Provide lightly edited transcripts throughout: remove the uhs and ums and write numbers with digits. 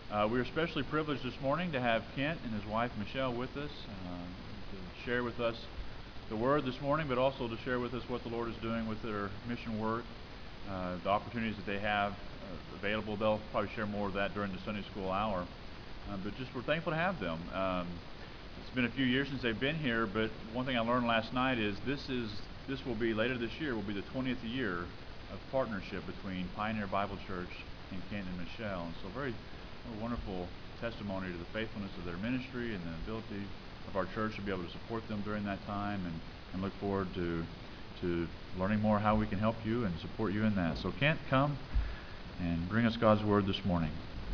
We're especially privileged this morning to have Kent and his wife Michelle with us to share with us the Word this morning, but also to share with us what the Lord is doing with their mission work, the opportunities that they have available. They'll probably share more of that during the Sunday school hour. But just we're thankful to have them. It's been a few years since they've been here, but one thing I learned last night is this will be later this year will be the 20th year of partnership between Pioneer Bible Church and Kent and Michelle, and so very wonderful testimony to the faithfulness of their ministry and the ability of our church to be able to support them during that time, and look forward to learning more how we can help you and support you in that. So Kent, come and bring us God's Word this morning.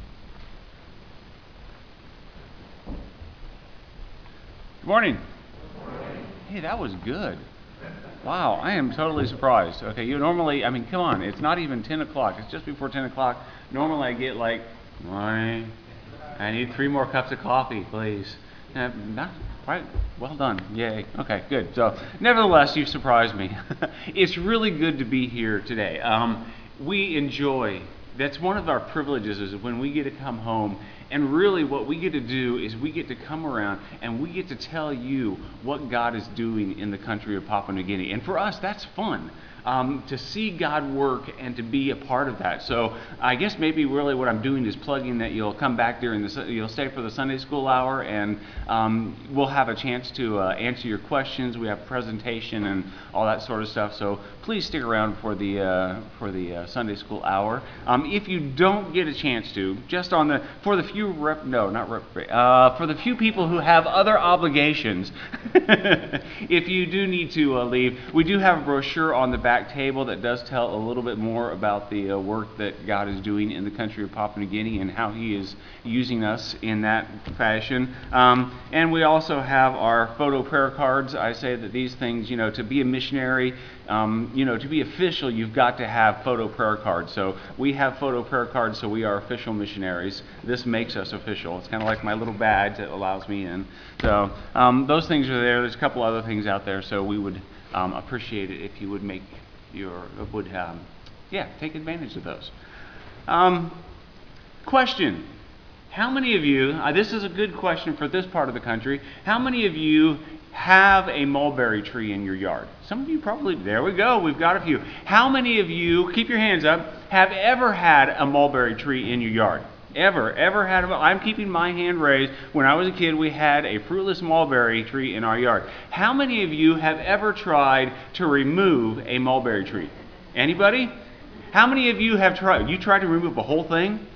Good morning. Hey, that was good. Wow, I am totally surprised. Okay, you normally, come on, it's not even 10 o'clock. It's just before 10 o'clock. Normally I get like, morning, I need 3 more cups of coffee, please. Not quite, well done, yay. Okay, good. So, nevertheless, you've surprised me. It's really good to be here today. We enjoy, that's one of our privileges, is when we get to come home. And really what we get to do is we get to come around and we get to tell you what God is doing in the country of Papua New Guinea. And for us, that's fun. To see God work and to be a part of that. So I guess maybe really what I'm doing is plugging that you'll come back you'll stay for the Sunday school hour, and we'll have a chance to answer your questions. We have presentation and all that sort of stuff. So please stick around for the Sunday school hour. If you don't get a chance to, just for the few people who have other obligations, if you do need to leave, we do have a brochure on the back table that does tell a little bit more about the work that God is doing in the country of Papua New Guinea and how He is using us in that fashion. And we also have our photo prayer cards. I say that these things, to be a missionary, to be official, you've got to have photo prayer cards. So we have photo prayer cards, so we are official missionaries. This makes us official. It's kind of like my little badge that allows me in. So those things are there. There's a couple other things out there, so we would appreciate it if you would take advantage of those. Question. How many of you, this is a good question for this part of the country, how many of you have a mulberry tree in your yard? Some of you probably, there we go, we've got a few. How many of you, keep your hands up, have ever had a mulberry tree in your yard? Ever had I'm keeping my hand raised. When I was a kid, we had a fruitless mulberry tree in our yard. How many of you have ever tried to remove a mulberry tree? Anybody? How many of you have tried? You tried to remove a whole thing?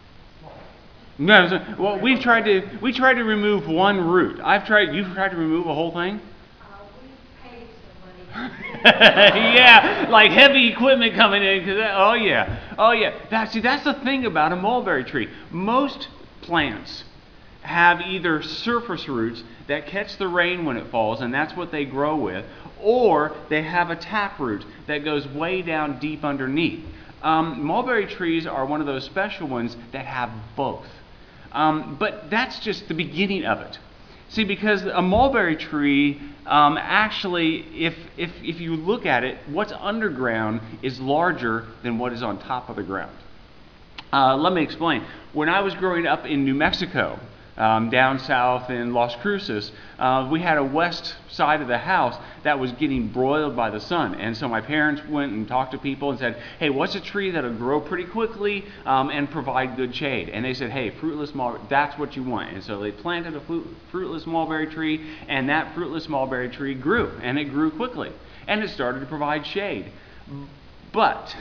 No. Well, we tried to remove one root. You've tried to remove a whole thing? We paid somebody. Yeah, like heavy equipment coming in. Oh yeah. That's the thing about a mulberry tree. Most plants have either surface roots that catch the rain when it falls, and that's what they grow with, or they have a taproot that goes way down deep underneath. Mulberry trees are one of those special ones that have both. But that's just the beginning of it. See, because a mulberry tree, actually, if you look at it, what's underground is larger than what is on top of the ground. Let me explain. When I was growing up in New Mexico, down south in Las Cruces, we had a west side of the house that was getting broiled by the sun. And so my parents went and talked to people and said, hey, what's a tree that'll grow pretty quickly and provide good shade? And they said, hey, fruitless mulberry, that's what you want. And so they planted a fruitless mulberry tree, and that fruitless mulberry tree grew, and it grew quickly. And it started to provide shade. But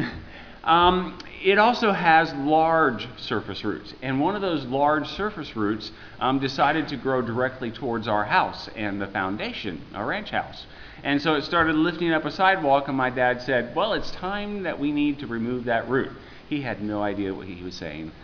it also has large surface roots, and one of those large surface roots decided to grow directly towards our house and the foundation, our ranch house. And so it started lifting up a sidewalk, and my dad said, well, it's time that we need to remove that root. He had no idea what he was saying.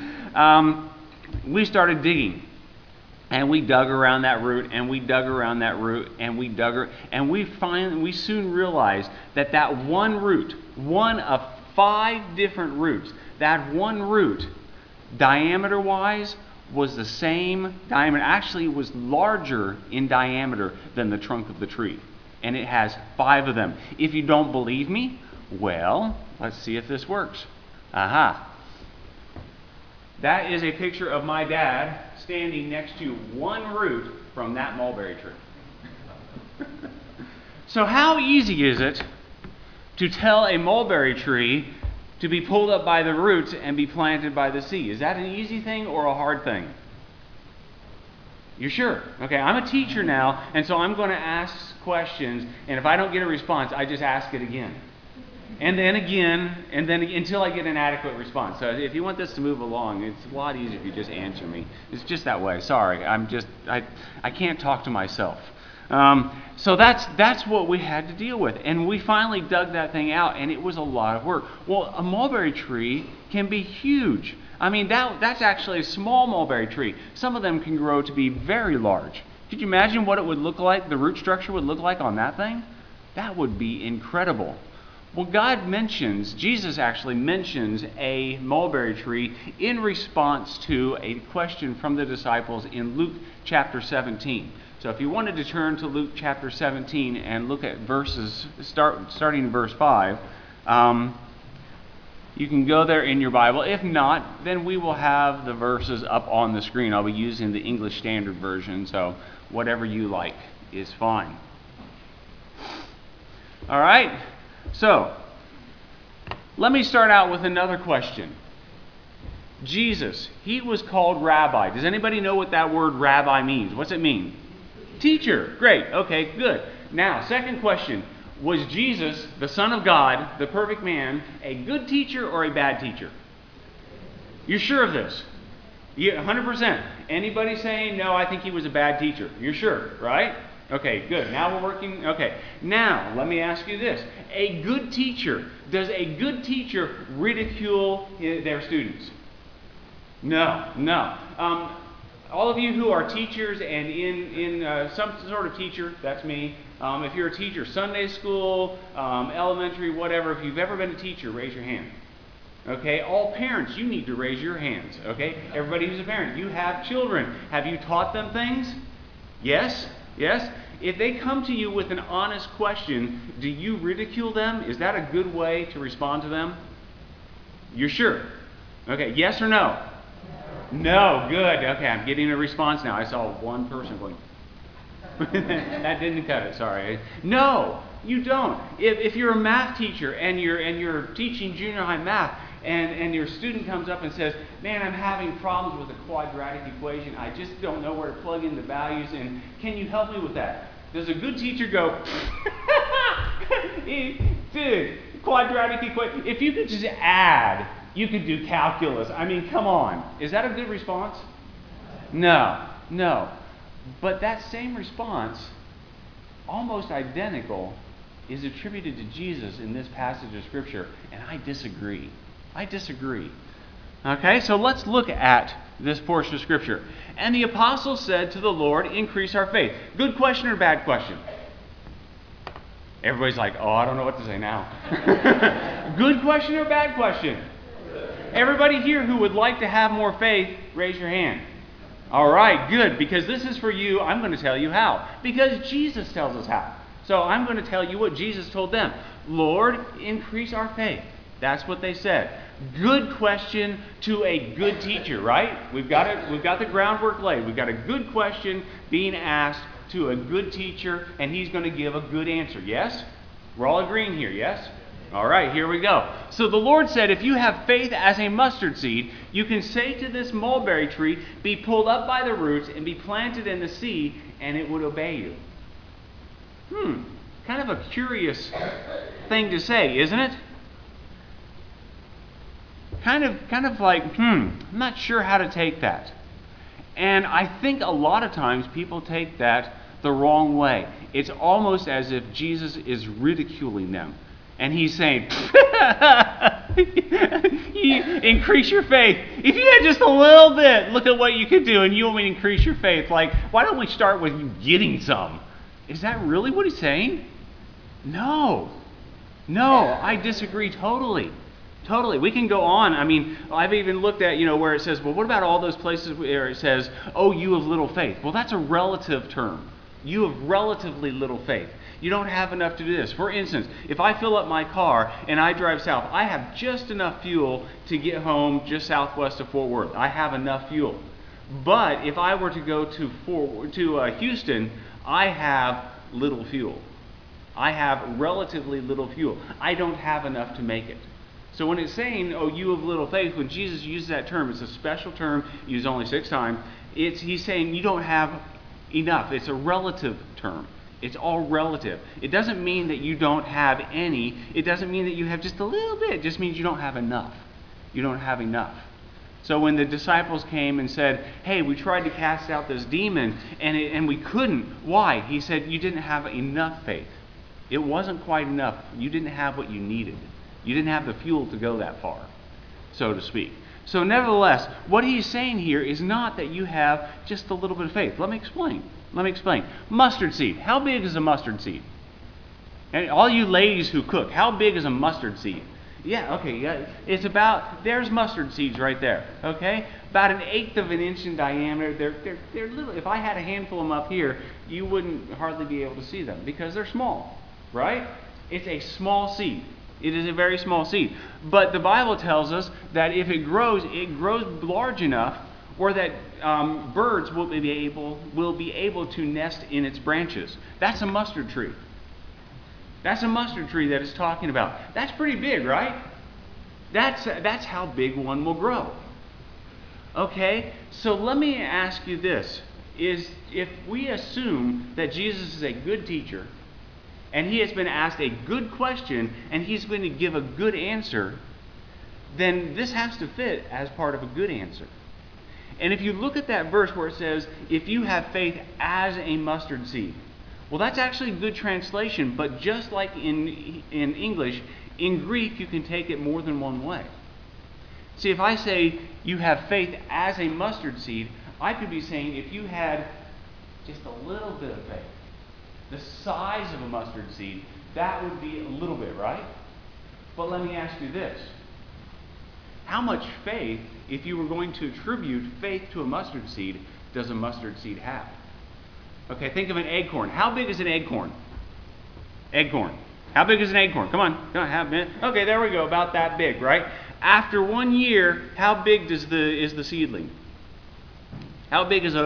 We started digging, and we dug around that root, and we dug around that root, and we dug, and we soon realized that one root, one of 5 different roots, that one root, diameter-wise, was the same diameter. Actually, it was larger in diameter than the trunk of the tree. And it has 5 of them. If you don't believe me, well, let's see if this works. Aha. That is a picture of my dad standing next to one root from that mulberry tree. So how easy is it to tell a mulberry tree to be pulled up by the roots and be planted by the sea? Is that an easy thing or a hard thing? You're sure? Okay, I'm a teacher now, and so I'm going to ask questions, and if I don't get a response, I just ask it again. And then again, and then until I get an adequate response. So if you want this to move along, it's a lot easier if you just answer me. It's just that way. Sorry, I can't talk to myself. So that's what we had to deal with. And we finally dug that thing out, and it was a lot of work. Well, a mulberry tree can be huge. I mean, that's actually a small mulberry tree. Some of them can grow to be very large. Could you imagine what it would look like, the root structure would look like on that thing? That would be incredible. Well, Jesus actually mentions a mulberry tree in response to a question from the disciples in Luke chapter 17. So if you wanted to turn to Luke chapter 17 and look at verses, starting in verse 5, you can go there in your Bible. If not, then we will have the verses up on the screen. I'll be using the English Standard Version, so whatever you like is fine. All right? So, let me start out with another question. Jesus, he was called rabbi. Does anybody know what that word rabbi means? What's it mean? Teacher. Great. Okay, good. Now, second question. Was Jesus, the Son of God, the perfect man, a good teacher or a bad teacher? You're sure of this? Yeah, 100%. Anybody saying, no, I think he was a bad teacher? You're sure, right? Okay, good. Now we're working. Okay, now let me ask you this. A good teacher, does a good teacher ridicule their students? No. All of you who are teachers and in some sort of teacher, that's me. If you're a teacher, Sunday school, elementary, whatever, if you've ever been a teacher, raise your hand. Okay, all parents, you need to raise your hands. Okay, everybody who's a parent, you have children. Have you taught them things? Yes? Yes? If they come to you with an honest question, do you ridicule them? Is that a good way to respond to them? You're sure? Okay, yes or no? No, good. Okay, I'm getting a response now. I saw one person going, that didn't cut it, sorry. No, you don't. If you're a math teacher and you're teaching junior high math, and your student comes up and says, man, I'm having problems with a quadratic equation. I just don't know where to plug in the values, and can you help me with that? Does a good teacher go, dude, quadratic equation, if you could just add, you could do calculus. I mean, come on. Is that a good response? No. But that same response, almost identical, is attributed to Jesus in this passage of Scripture, and I disagree. Okay, so let's look at this portion of Scripture. And the apostles said to the Lord, increase our faith. Good question or bad question? Everybody's like, oh, I don't know what to say now. Good question or bad question? Everybody here who would like to have more faith, raise your hand. All right, good, because this is for you. I'm going to tell you how. Because Jesus tells us how. So I'm going to tell you what Jesus told them. Lord, increase our faith. That's what they said. Good question to a good teacher, right? We've got the groundwork laid. We've got a good question being asked to a good teacher, and he's going to give a good answer. Yes? We're all agreeing here, yes? All right, here we go. So the Lord said, if you have faith as a mustard seed, you can say to this mulberry tree, be pulled up by the roots and be planted in the sea, and it would obey you. Kind of a curious thing to say, isn't it? Kind of like, I'm not sure how to take that. And I think a lot of times people take that the wrong way. It's almost as if Jesus is ridiculing them. And he's saying, increase your faith. If you had just a little bit, look at what you could do, and you want me to increase your faith. Like, why don't we start with you getting some? Is that really what he's saying? No, I disagree totally. We can go on. I mean, I've even looked at, where it says, well, what about all those places where it says, oh, you have little faith? Well, that's a relative term. You have relatively little faith. You don't have enough to do this. For instance, if I fill up my car and I drive south, I have just enough fuel to get home just southwest of Fort Worth. I have enough fuel. But if I were to go to Houston, I have little fuel. I have relatively little fuel. I don't have enough to make it. So when it's saying, oh, you of little faith, when Jesus uses that term, it's a special term, used only 6 times. He's saying you don't have enough. It's a relative term. It's all relative. It doesn't mean that you don't have any. It doesn't mean that you have just a little bit. It just means you don't have enough. You don't have enough. So when the disciples came and said, hey, we tried to cast out this demon and we couldn't. Why? He said, you didn't have enough faith. It wasn't quite enough. You didn't have what you needed. You didn't have the fuel to go that far, so to speak. So nevertheless, what he's saying here is not that you have just a little bit of faith. Let me explain. Mustard seed. How big is a mustard seed? And all you ladies who cook, how big is a mustard seed? Yeah, okay, yeah. It's about, there's mustard seeds right there, okay? About 1/8 of an inch in diameter. They're little. If I had a handful of them up here, you wouldn't hardly be able to see them because they're small, right? It's a small seed. It is a very small seed. But the Bible tells us that if it grows large enough or that birds will be able to nest in its branches. That's a mustard tree. That's a mustard tree that it's talking about. That's pretty big, right? That's how big one will grow. Okay? So let me ask you this. If we assume that Jesus is a good teacher, and he has been asked a good question, and he's going to give a good answer, then this has to fit as part of a good answer. And if you look at that verse where it says, if you have faith as a mustard seed, well, that's actually a good translation, but just like in English, in Greek, you can take it more than one way. See, if I say you have faith as a mustard seed, I could be saying if you had just a little bit of faith, the size of a mustard seed, that would be a little bit, right? But let me ask you this. How much faith, if you were going to attribute faith to a mustard seed, does a mustard seed have? Okay, think of an acorn. How big is an acorn? Acorn. How big is an acorn? Come on, have a okay, there we go, about that big, right? After 1 year, how big is the seedling? How big is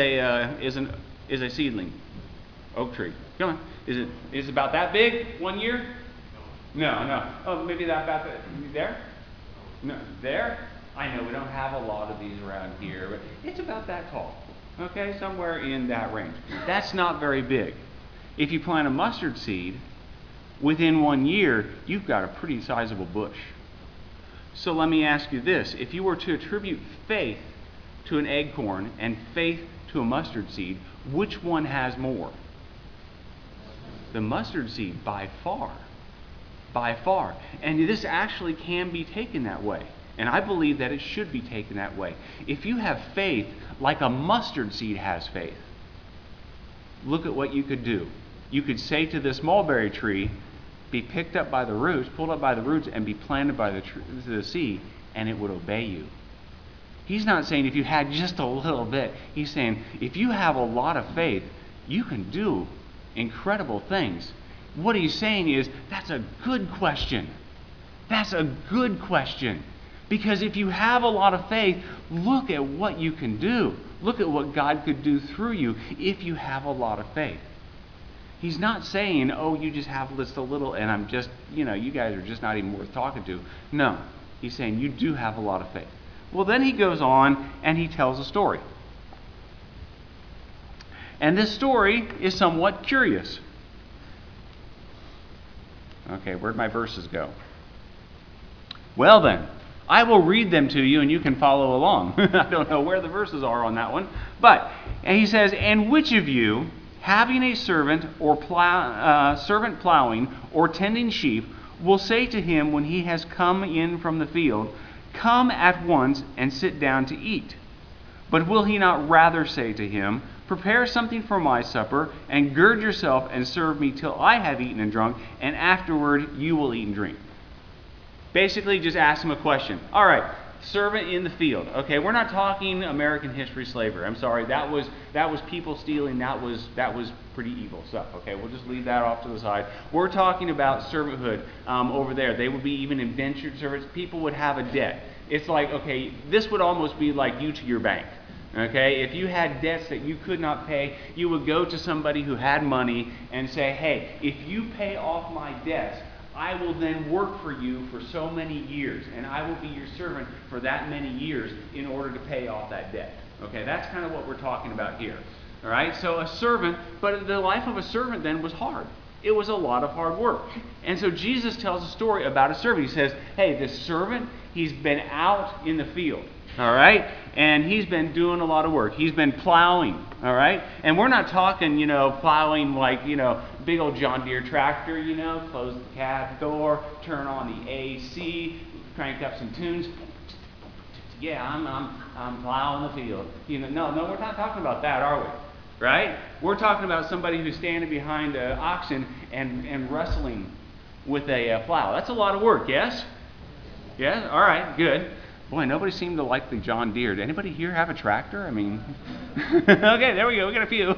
a seedling? Oak tree. Come on. Is it about that big? 1 year? No. Oh, maybe about that. There? No. There? I know we don't have a lot of these around here, but it's about that tall. Okay, somewhere in that range. That's not very big. If you plant a mustard seed, within 1 year, you've got a pretty sizable bush. So let me ask you this. If you were to attribute faith to an acorn and faith to a mustard seed, which one has more? The mustard seed, by far. By far. And this actually can be taken that way. And I believe that it should be taken that way. If you have faith like a mustard seed has faith, look at what you could do. You could say to this mulberry tree, be picked up by the roots, pulled up by the roots, and be planted by the sea, and it would obey you. He's not saying if you had just a little bit. He's saying if you have a lot of faith, you can do incredible things. What he's saying is that's a good question. That's a good question. Because if you have a lot of faith, look at what you can do. Look at what God could do through you if you have a lot of faith. He's not saying, oh, you just have just a little and I'm just, you guys are just not even worth talking to. No, he's saying you do have a lot of faith. Well, then he goes on and he tells a story. And this story is somewhat curious. Okay, where'd my verses go? Well then, I will read them to you and you can follow along. I don't know where the verses are on that one. But and he says, and which of you, having a servant or servant plowing or tending sheep, will say to him when he has come in from the field, come at once and sit down to eat? But will he not rather say to him, prepare something for my supper, and gird yourself and serve me till I have eaten and drunk, and afterward you will eat and drink? Basically, just ask him a question. All right, servant in the field. Okay, we're not talking American history slavery. I'm sorry, that was people stealing. That was pretty evil stuff. Okay, we'll just leave that off to the side. We're talking about servanthood over there. They would be even indentured servants. People would have a debt. It's like, okay, this would almost be like you to your bank. Okay, if you had debts that you could not pay, you would go to somebody who had money and say, hey, if you pay off my debts, I will then work for you for so many years, and I will be your servant for that many years in order to pay off that debt. Okay, that's kind of what we're talking about here. All right, so a servant, but the life of a servant then was hard. It was a lot of hard work. And so Jesus tells a story about a servant. He says, hey, this servant, he's been out in the field. All right, and he's been doing a lot of work. He's been plowing. All right, and we're not talking, plowing like, big old John Deere tractor, close the cab door, turn on the AC, crank up some tunes. Yeah, I'm plowing the field. No, we're not talking about that, are we? Right? We're talking about somebody who's standing behind an oxen and wrestling with a plow. That's a lot of work, yes? Yeah? All right, good. Boy, nobody seemed to like the John Deere. Did anybody here have a tractor? I mean, okay, there we go. We got a few.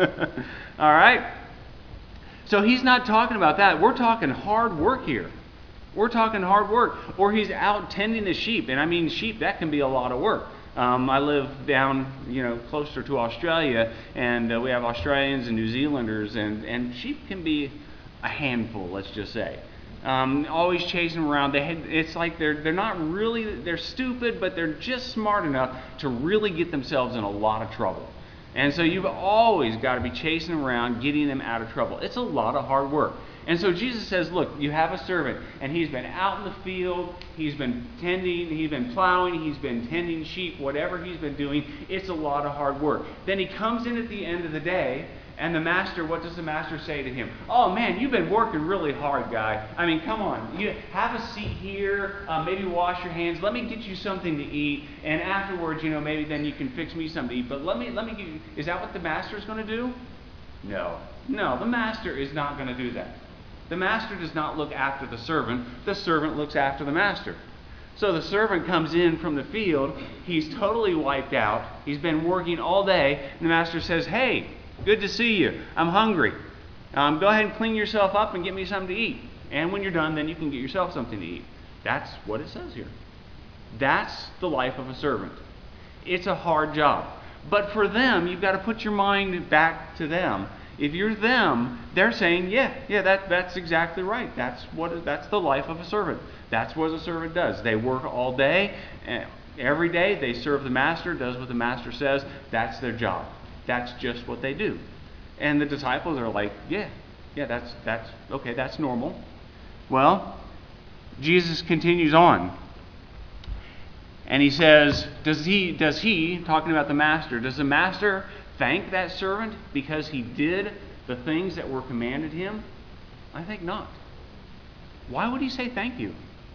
All right. So he's not talking about that. We're talking hard work here. We're talking hard work. Or he's out tending the sheep. And I mean, sheep, that can be a lot of work. I live down, closer to Australia, and we have Australians and New Zealanders, and sheep can be a handful, let's just say. Always chasing around. It's like they're not really, they're stupid, but they're just smart enough to really get themselves in a lot of trouble. And so you've always got to be chasing around, getting them out of trouble. It's a lot of hard work. And so Jesus says, look, you have a servant, and he's been out in the field, he's been tending, he's been plowing, he's been tending sheep, whatever he's been doing, it's a lot of hard work. Then he comes in at the end of the day, and the master, what does the master say to him? Oh man, you've been working really hard, guy. I mean, come on. You have a seat here, maybe wash your hands, let me get you something to eat, and afterwards, maybe then you can fix me something to eat. But let me give you, is that what the master is going to do? No, the master is not going to do that. The master does not look after the servant looks after the master. So the servant comes in from the field, he's totally wiped out, he's been working all day, and the master says, hey, good to see you, I'm hungry. Go ahead and clean yourself up and get me something to eat. And when you're done, then you can get yourself something to eat. That's what it says here. That's the life of a servant. It's a hard job. But for them, you've got to put your mind back to them. If you're them, they're saying, yeah, that's exactly right. That's the life of a servant. That's what a servant does. They work all day, every day. They serve the master, does what the master says. That's their job. That's just what they do. And the disciples are like, yeah, that's okay. That's normal. Well, Jesus continues on, and he says, does he talking about the master? Does the master thank that servant because he did the things that were commanded him? I think not. Why would he say thank you?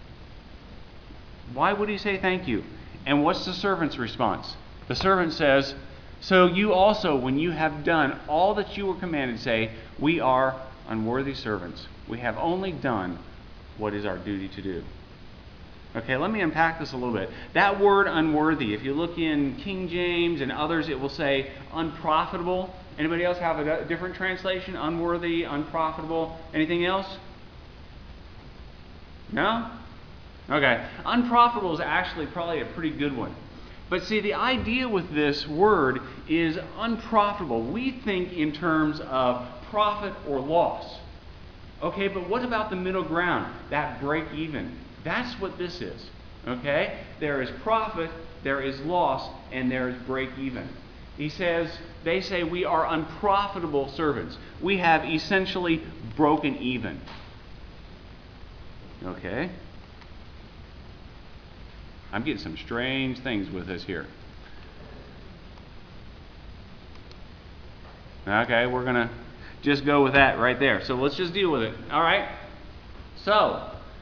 Why would he say thank you? And what's the servant's response? The servant says, so you also, when you have done all that you were commanded, say, we are unworthy servants. We have only done what is our duty to do. Okay, let me unpack this a little bit. That word unworthy, if you look in King James and others, it will say unprofitable. Anybody else have a different translation? Unworthy, unprofitable. Anything else? No? Okay. Unprofitable is actually probably a pretty good one. But see, the idea with this word is unprofitable. We think in terms of profit or loss. Okay, but what about the middle ground? That break even. That's what this is. Okay? There is profit, there is loss, and there is break even. He says, they say we are unprofitable servants. We have essentially broken even. Okay? I'm getting some strange things with this here. Okay, we're going to just go with that right there. So let's just deal with it. All right? So,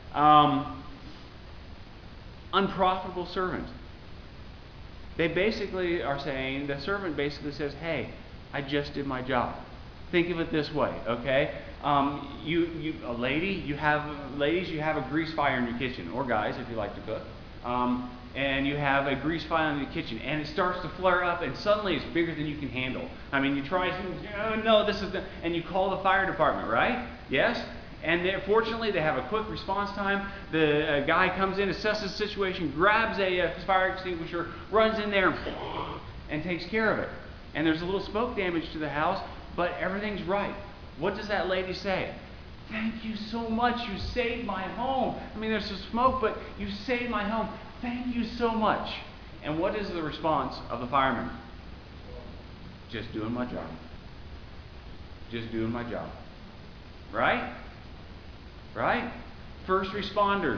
unprofitable servant. They basically are saying, the servant basically says, hey, I just did my job. Think of it this way, okay? Ladies, you have a grease fire in your kitchen, or guys, if you like to cook. and you have a grease fire in the kitchen, and it starts to flare up, and suddenly it's bigger than you can handle. I mean, you try, oh, no, this is the, and you call the fire department, right? Yes? And fortunately, they have a quick response time. The guy comes in, assesses the situation, grabs a fire extinguisher, runs in there, and takes care of it. And there's a little smoke damage to the house, but everything's right. What does that lady say? Thank you so much. You saved my home. I mean, there's some smoke, but you saved my home. Thank you so much. And what is the response of the fireman? Just doing my job. Just doing my job. Right? Right? First responders.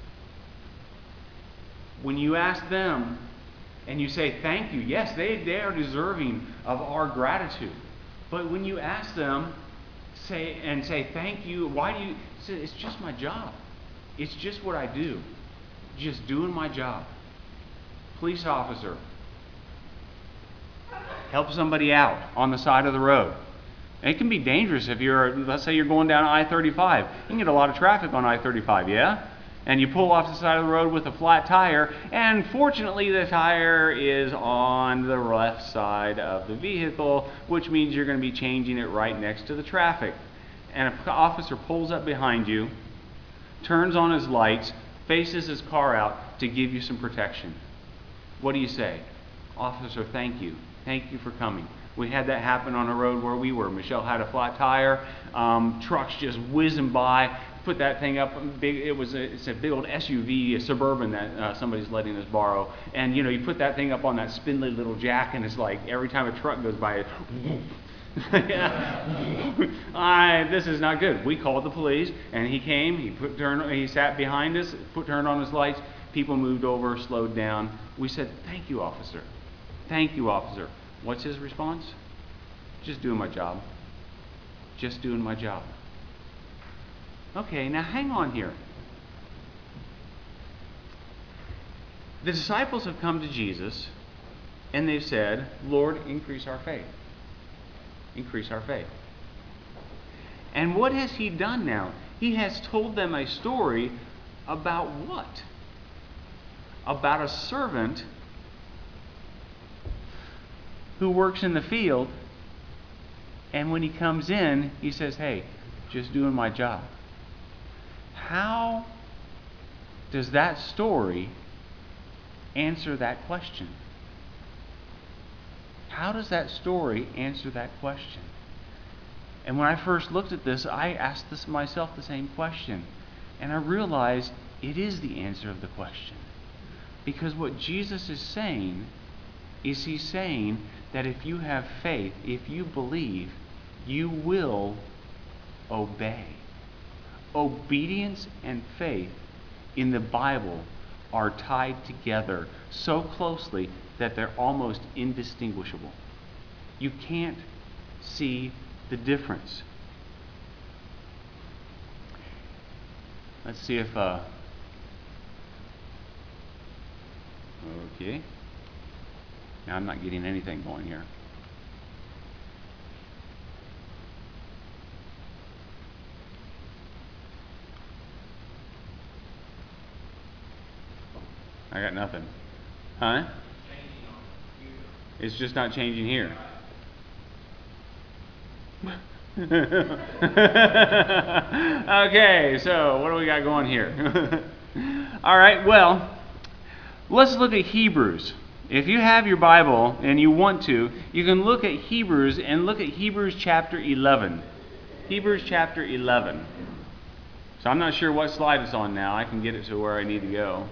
When you ask them and you say thank you, yes, they are deserving of our gratitude. But when you ask them, say thank you, why do you say it's just my job? It's just what I do. Just doing my job. Police officer. Help somebody out on the side of the road. And it can be dangerous if let's say you're going down I-35. You can get a lot of traffic on I-35, yeah? And you pull off the side of the road with a flat tire, and fortunately the tire is on the left side of the vehicle, which means you're going to be changing it right next to the traffic. And an officer pulls up behind you, turns on his lights, faces his car out to give you some protection. What do you say? Officer, thank you. Thank you for coming. We had that happen on a road where we were. Michelle had a flat tire, trucks just whizzing by. Put that thing up big. It's a big old SUV, a Suburban that somebody's letting us borrow. And you put that thing up on that spindly little jack, and it's like every time a truck goes by, this is not good. We called the police, and he came. He sat behind us, turned on his lights. People moved over, slowed down. We said, "Thank you, officer. Thank you, officer." What's his response? Just doing my job. Just doing my job. Okay, now hang on here. The disciples have come to Jesus and they've said, Lord, increase our faith. Increase our faith. And what has he done now? He has told them a story about what? About a servant who works in the field, and when he comes in, he says, hey, just doing my job. How does that story answer that question? How does that story answer that question? And when I first looked at this, I asked myself the same question. And I realized it is the answer of the question. Because what Jesus is saying is he's saying that if you have faith, if you believe, you will obey. Obedience and faith in the Bible are tied together so closely that they're almost indistinguishable. You can't see the difference. Let's see if okay. Now I'm not getting anything going here. I got nothing. Huh? It's just not changing here. Okay, so what do we got going here? All right, well, let's look at Hebrews. If you have your Bible and you want to, you can look at Hebrews and look at Hebrews chapter 11. Hebrews chapter 11. So I'm not sure what slide it's on now. I can get it to where I need to go.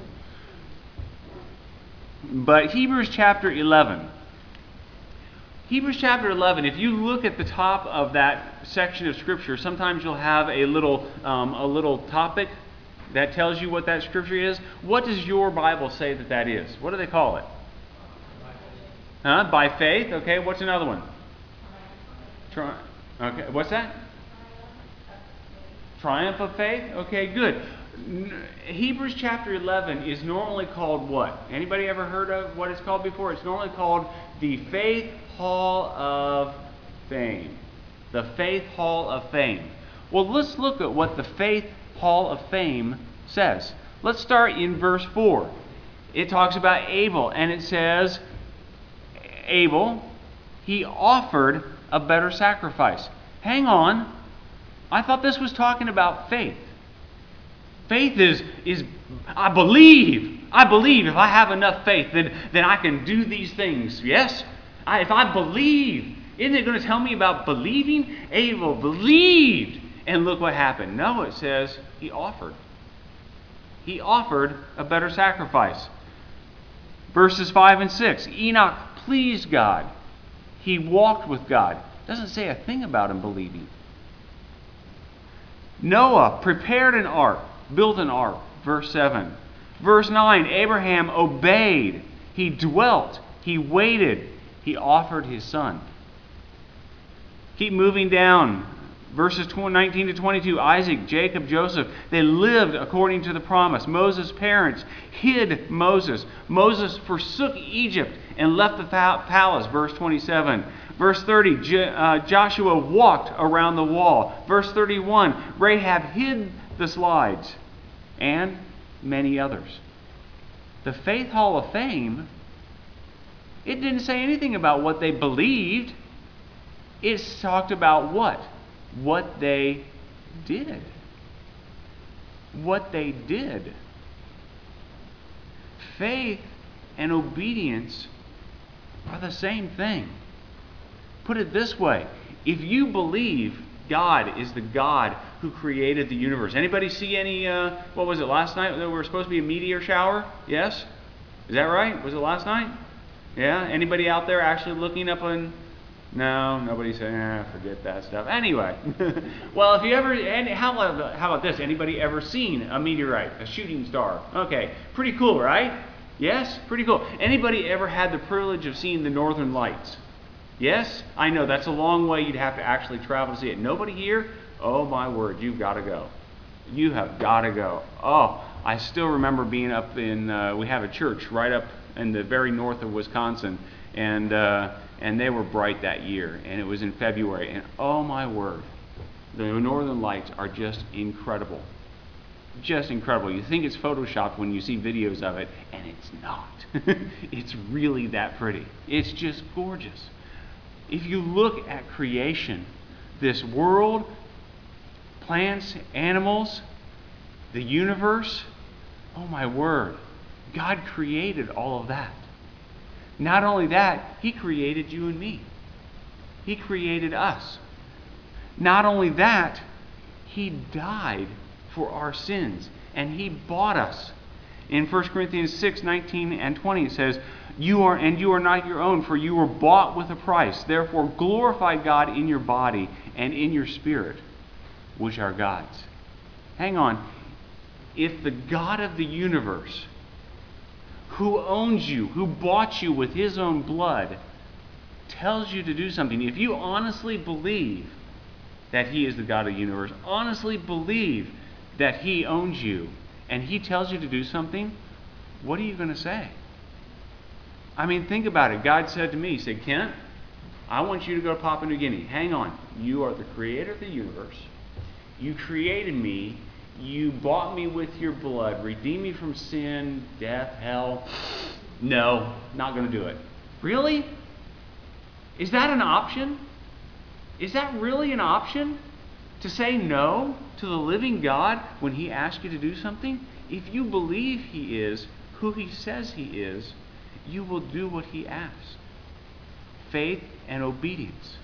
But Hebrews chapter 11. Hebrews chapter 11, if you look at the top of that section of Scripture, sometimes you'll have a little topic that tells you what that Scripture is. What does your Bible say that is? What do they call it? Huh? By faith? Okay, what's another one? Okay, what's that? Triumph of faith? Okay, good. Hebrews chapter 11 is normally called what? Anybody ever heard of what it's called before? It's normally called the Faith Hall of Fame. The Faith Hall of Fame. Well, let's look at what the Faith Hall of Fame says. Let's start in verse 4. it talks about Abel, and it says, Abel, he offered a better sacrifice. Hang on. I thought this was talking about faith. Faith is I believe. I believe if I have enough faith, then I can do these things. Yes? If I believe, isn't it going to tell me about believing? Abel believed. And look what happened. No, it says he offered. He offered a better sacrifice. Verses 5 and 6. Enoch pleased God. He walked with God. Doesn't say a thing about him believing. Noah prepared an ark, built an ark. Verse 7. Verse 9. Abraham obeyed. He dwelt. He waited. He offered his son. Keep moving down. Verses 19 to 22, Isaac, Jacob, Joseph, they lived according to the promise. Moses' parents hid Moses. Moses forsook Egypt and left the palace. Verse 27. Verse 30, Joshua walked around the wall. Verse 31, Rahab hid the slides. And many others. The Faith Hall of Fame, it didn't say anything about what they believed. It talked about what? What they did. What they did. Faith and obedience are the same thing. Put it this way. If you believe God is the God who created the universe. Anybody see any, what was it, last night? There was supposed to be a meteor shower? Yes? Is that right? Was it last night? Yeah? Anybody out there actually looking up on... No, nobody said, forget that stuff. Anyway, well, if you ever, and how about this? Anybody ever seen a meteorite, a shooting star? Okay, pretty cool, right? Yes, pretty cool. Anybody ever had the privilege of seeing the Northern Lights? Yes, I know that's a long way. You'd have to actually travel to see it. Nobody here? Oh my word, you've got to go. You have got to go. Oh, I still remember being up in. We have a church right up in the very north of Wisconsin, and they were bright that year, and it was in February, and oh my word, the Northern Lights are just incredible. Just incredible. You think it's photoshopped when you see videos of it, and it's not. It's really that pretty. It's just gorgeous. If you look at creation, this world, plants, animals, the universe, oh my word, God created all of that. Not only that, He created you and me. He created us. Not only that, He died for our sins, and He bought us. In 1 Corinthians 6, 19 and 20 it says, you are not your own, for you were bought with a price. Therefore glorify God in your body and in your spirit, which are God's. Hang on. If the God of the universe, who owns you, who bought you with His own blood, tells you to do something, if you honestly believe that He is the God of the universe, honestly believe that He owns you, and He tells you to do something, what are you going to say? I mean, think about it. God said to me, He said, Kent, I want you to go to Papua New Guinea. Hang on. You are the creator of the universe. You created me. You bought me with your blood, redeemed me from sin, death, hell. No, not going to do it. Really? Is that an option? Is that really an option? To say no to the living God when He asks you to do something? If you believe He is who He says He is, you will do what He asks. Faith and obedience.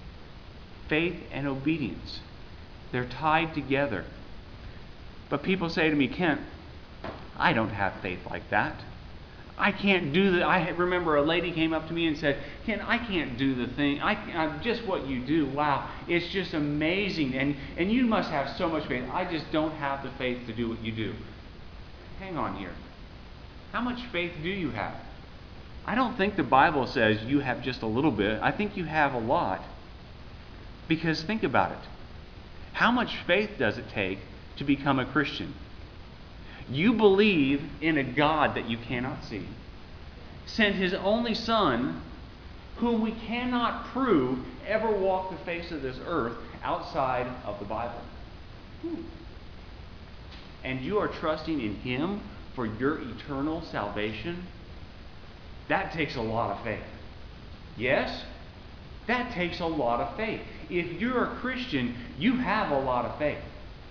Faith and obedience. They're tied together. But people say to me, Kent, I don't have faith like that. I can't do that. I remember a lady came up to me and said, Kent, I can't do the thing. Just what you do. Wow, it's just amazing. And you must have so much faith. I just don't have the faith to do what you do. Hang on here. How much faith do you have? I don't think the Bible says you have just a little bit. I think you have a lot. Because think about it. How much faith does it take to become a Christian? You believe in a God that you cannot see, sent His only Son, whom we cannot prove ever walked the face of this earth outside of the Bible. And you are trusting in Him for your eternal salvation, that takes a lot of faith. Yes? That takes a lot of faith. If you're a Christian, you have a lot of faith.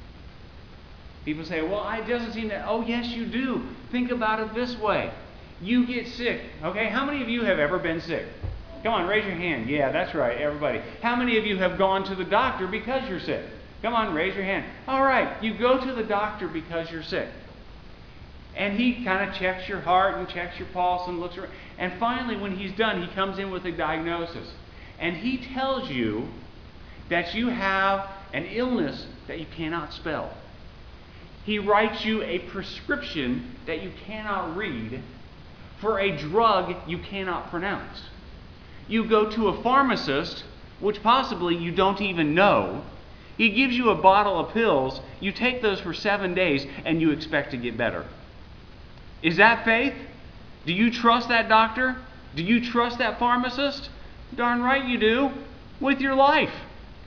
People say, well, it doesn't seem that. Oh, yes, you do. Think about it this way. You get sick. Okay, how many of you have ever been sick? Come on, raise your hand. Yeah, that's right, everybody. How many of you have gone to the doctor because you're sick? Come on, raise your hand. All right, you go to the doctor because you're sick. And he kind of checks your heart and checks your pulse and looks around. And finally, when he's done, he comes in with a diagnosis. And he tells you that you have an illness that you cannot spell. He writes you a prescription that you cannot read for a drug you cannot pronounce. You go to a pharmacist, which possibly you don't even know. He gives you a bottle of pills. You take those for 7 days, and you expect to get better. Is that faith? Do you trust that doctor? Do you trust that pharmacist? Darn right you do. With your life.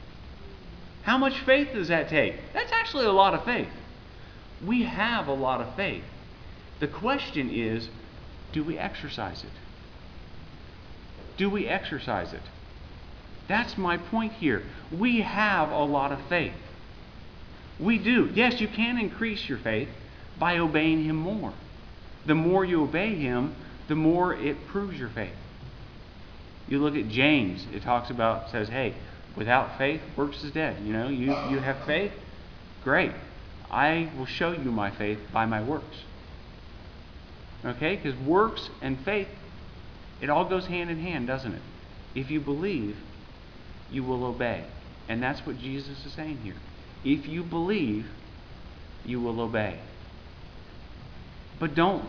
How much faith does that take? That's actually a lot of faith. We have a lot of faith. The question is, do we exercise it? Do we exercise it? That's my point here. We have a lot of faith. We do. Yes, you can increase your faith by obeying Him more. The more you obey Him, the more it proves your faith. You look at James, it says, hey, without faith, works is dead. You know, you have faith? Great. I will show you my faith by my works. Okay? Because works and faith, it all goes hand in hand, doesn't it? If you believe, you will obey. And that's what Jesus is saying here. If you believe, you will obey. But don't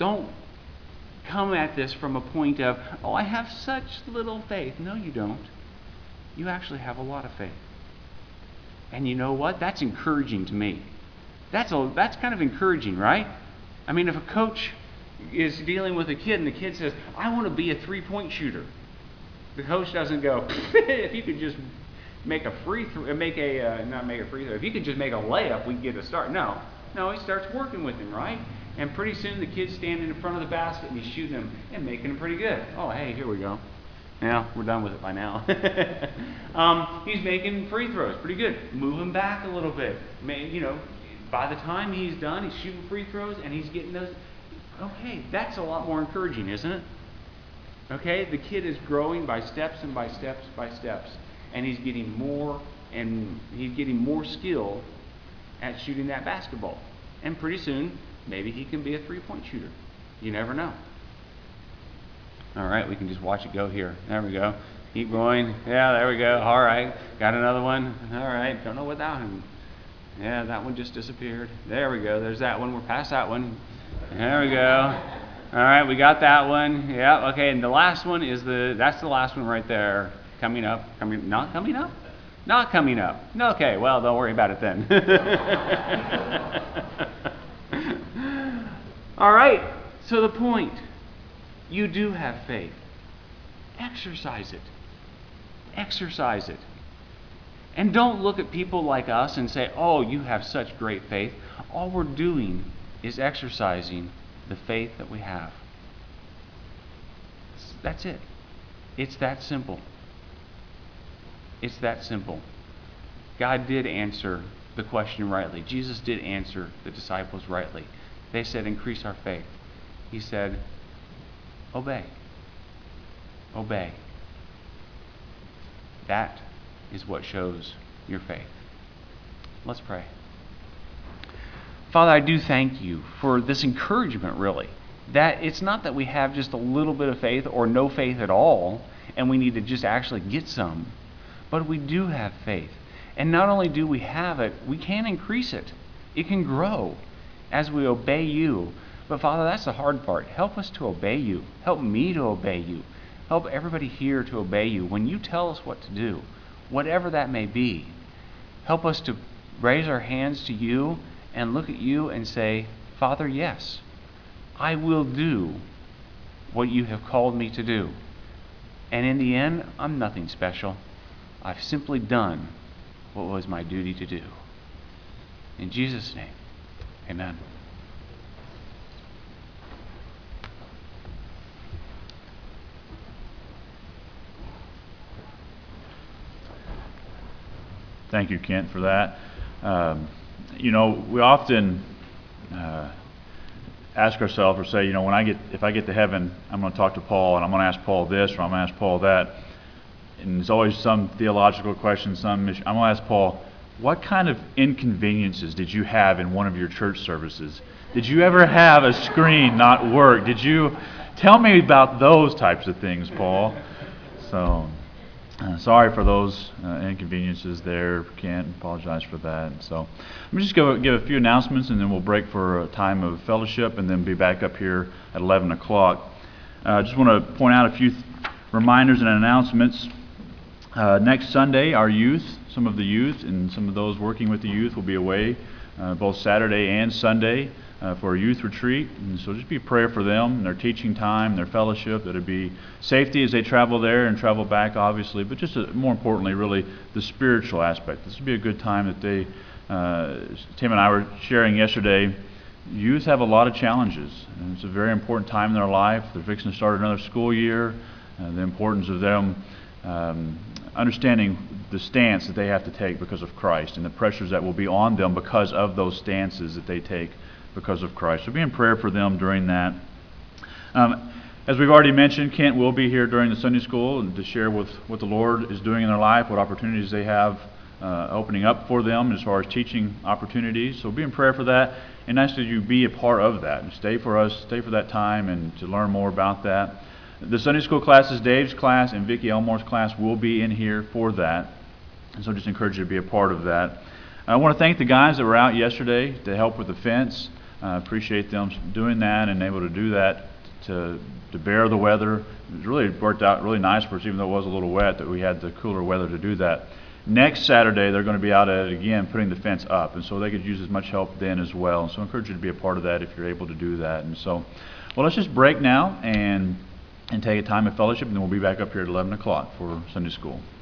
come at this from a point of, oh, I have such little faith. No, you don't. You actually have a lot of faith. And you know what? That's encouraging to me. That's kind of encouraging, right? I mean, if a coach is dealing with a kid and the kid says, I want to be a three-point shooter. The coach doesn't go, if you could just make a free throw, if you could just make a layup, we can get a start. No, he starts working with him, right? And pretty soon the kid's standing in front of the basket and he's shooting them and making them pretty good. Oh, hey, here we go. Yeah, we're done with it by now. He's making free throws, pretty good. Move him back a little bit. By the time he's done, he's shooting free throws and he's getting those. Okay, that's a lot more encouraging, isn't it? Okay, the kid is growing by steps and by steps by steps, and he's getting more skill at shooting that basketball. And pretty soon, maybe he can be a three-point shooter. You never know. All right, we can just watch it go here. There we go. Keep going. Yeah, there we go. All right, got another one. All right, don't know what that one. Yeah, that one just disappeared. There we go. There's that one. We're past that one. There we go. All right, we got that one. Yeah, okay, and the last one that's the last one right there. Not coming up? Not coming up. Okay, well, don't worry about it then. All right, so the point, you do have faith. Exercise it. Exercise it. And don't look at people like us and say, oh, you have such great faith. All we're doing is exercising the faith that we have. That's it. It's that simple. It's that simple. God did answer the question rightly. Jesus did answer the disciples rightly. They said, increase our faith. He said, obey. Obey. That is what shows your faith. Let's pray. Father, I do thank you for this encouragement, really, that it's not that we have just a little bit of faith or no faith at all, and we need to just actually get some, but we do have faith. And not only do we have it, we can increase it. It can grow as we obey you. But Father, that's the hard part. Help us to obey you. Help me to obey you. Help everybody here to obey you. When you tell us what to do, whatever that may be, help us to raise our hands to you and look at you and say, Father, yes, I will do what you have called me to do. And in the end, I'm nothing special. I've simply done what was my duty to do. In Jesus' name, amen. Thank you, Kent, for that. We often ask ourselves or say, if I get to heaven, I'm going to talk to Paul, and I'm going to ask Paul this, or I'm going to ask Paul that. And there's always some theological question, I'm going to ask Paul, what kind of inconveniences did you have in one of your church services? Did you ever have a screen not work? Tell me about those types of things, Paul. So, sorry for those inconveniences there, Kent. Apologize for that. So, let me just give a few announcements, and then we'll break for a time of fellowship, and then be back up here at 11 o'clock. I just want to point out a few reminders and announcements. Next Sunday, some of the youth, and some of those working with the youth will be away both Saturday and Sunday for a youth retreat. And so just be prayer for them and their teaching time, their fellowship, that it be safety as they travel there and travel back, obviously, but just more importantly, really the spiritual aspect. This would be a good time that Tim and I were sharing yesterday. Youth have a lot of challenges, and it's a very important time in their life. They're fixing to start another school year, the importance of them understanding the stance that they have to take because of Christ, and the pressures that will be on them because of those stances that they take because of Christ. So be in prayer for them during that. As we've already mentioned, Kent will be here during the Sunday school and to share with what the Lord is doing in their life, what opportunities they have opening up for them as far as teaching opportunities. So be in prayer for that, and nice that you be a part of that and stay for that time and to learn more about that. The Sunday school classes, Dave's class and Vicki Elmore's class, will be in here for that. And so just encourage you to be a part of that. I want to thank the guys that were out yesterday to help with the fence. I appreciate them doing that and able to do that to bear the weather. It really worked out really nice for us, even though it was a little wet, that we had the cooler weather to do that. Next Saturday, they're going to be out at it again, putting the fence up, and so they could use as much help then as well. So I encourage you to be a part of that if you're able to do that. And so, well, let's just break now and take a time of fellowship, and then we'll be back up here at 11 o'clock for Sunday school.